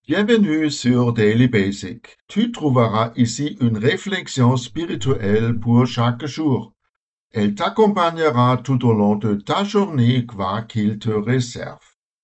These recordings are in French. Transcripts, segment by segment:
Bienvenue sur Daily Basic. Tu trouveras ici une réflexion spirituelle pour chaque jour. Elle t'accompagnera tout au long de ta journée, quoi qu'il te réserve.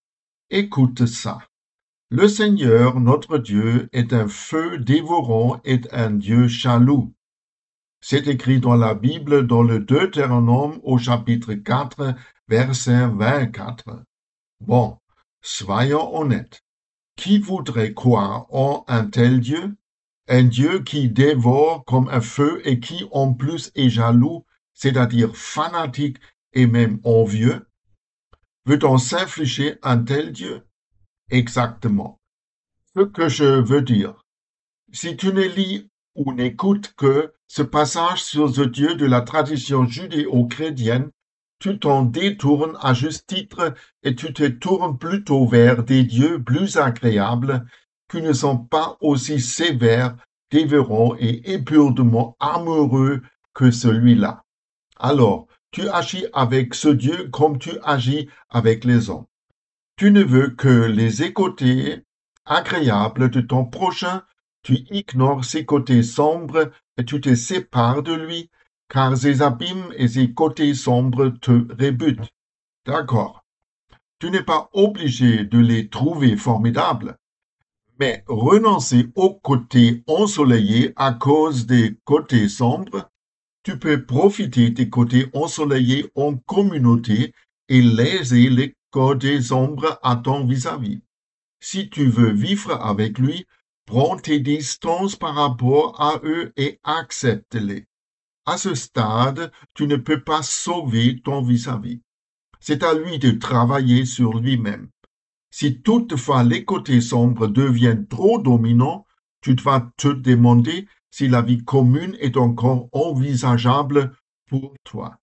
Écoute ça. Le Seigneur, notre Dieu, est un feu dévorant et un Dieu jaloux. C'est écrit dans la Bible dans le Deutéronome au chapitre 4, verset 24. Bon, soyons honnêtes. Qui voudrait croire en un tel Dieu? Un Dieu qui dévore comme un feu et qui en plus est jaloux, c'est-à-dire fanatique et même envieux? Veut-on s'infliger un tel Dieu? Exactement. Ce que je veux dire, si tu ne lis ou n'écoutes que ce passage sur ce Dieu de la tradition judéo-chrétienne, tu t'en détournes à juste titre et tu te tournes plutôt vers des dieux plus agréables qui ne sont pas aussi sévères, dévorants et éperdument amoureux que celui-là. Alors, tu agis avec ce Dieu comme tu agis avec les hommes. Tu ne veux que les côtés agréables de ton prochain, tu ignores ses côtés sombres et tu te sépares de lui, car ses abîmes et ses côtés sombres te rebutent. D'accord. Tu n'es pas obligé de les trouver formidables, mais renoncer aux côtés ensoleillés à cause des côtés sombres, tu peux profiter des côtés ensoleillés en communauté et léser les côtés sombres à ton vis-à-vis. Si tu veux vivre avec lui, prends tes distances par rapport à eux et accepte-les. À ce stade, tu ne peux pas sauver ton vis-à-vis. C'est à lui de travailler sur lui-même. Si toutefois les côtés sombres deviennent trop dominants, tu vas te demander si la vie commune est encore envisageable pour toi.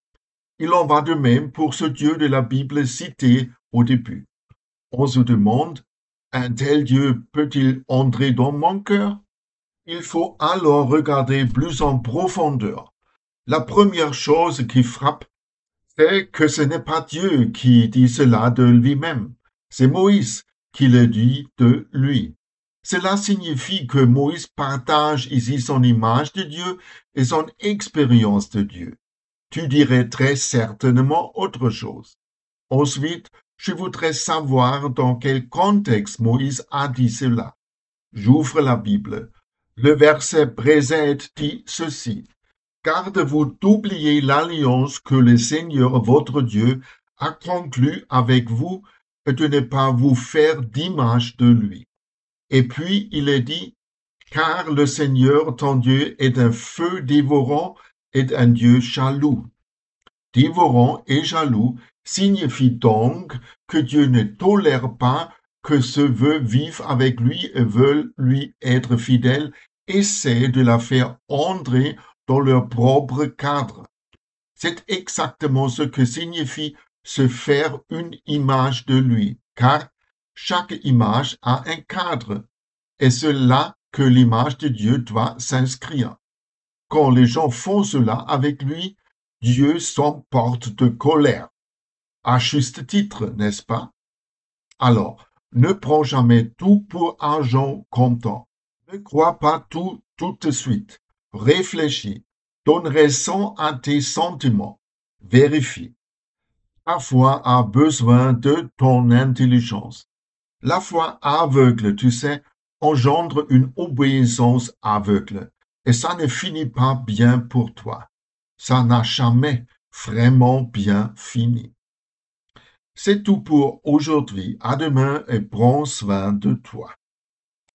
Il en va de même pour ce Dieu de la Bible cité au début. On se demande, un tel Dieu peut-il entrer dans mon cœur? Il faut alors regarder plus en profondeur. La première chose qui frappe, c'est que ce n'est pas Dieu qui dit cela de lui-même. C'est Moïse qui le dit de lui. Cela signifie que Moïse partage ici son image de Dieu et son expérience de Dieu. Tu dirais très certainement autre chose. Ensuite, je voudrais savoir dans quel contexte Moïse a dit cela. J'ouvre la Bible. Le verset précède dit ceci. Garde-vous d'oublier l'alliance que le Seigneur votre Dieu a conclue avec vous et de ne pas vous faire d'image de lui. Et puis il est dit, car le Seigneur ton Dieu est un feu dévorant et un Dieu jaloux. Dévorant et jaloux signifie donc que Dieu ne tolère pas que ceux veulent vivre avec lui et veulent lui être fidèles essaient de la faire entrer dans leur propre cadre. C'est exactement ce que signifie se faire une image de lui, car chaque image a un cadre, et c'est là que l'image de Dieu doit s'inscrire. Quand les gens font cela avec lui, Dieu s'emporte de colère. À juste titre, n'est-ce pas? Alors, ne prends jamais tout pour argent comptant. Ne crois pas tout de suite. Réfléchis. Donne raison à tes sentiments. Vérifie. La foi a besoin de ton intelligence. La foi aveugle, tu sais, engendre une obéissance aveugle. Et ça ne finit pas bien pour toi. Ça n'a jamais vraiment bien fini. C'est tout pour aujourd'hui. À demain et prends soin de toi.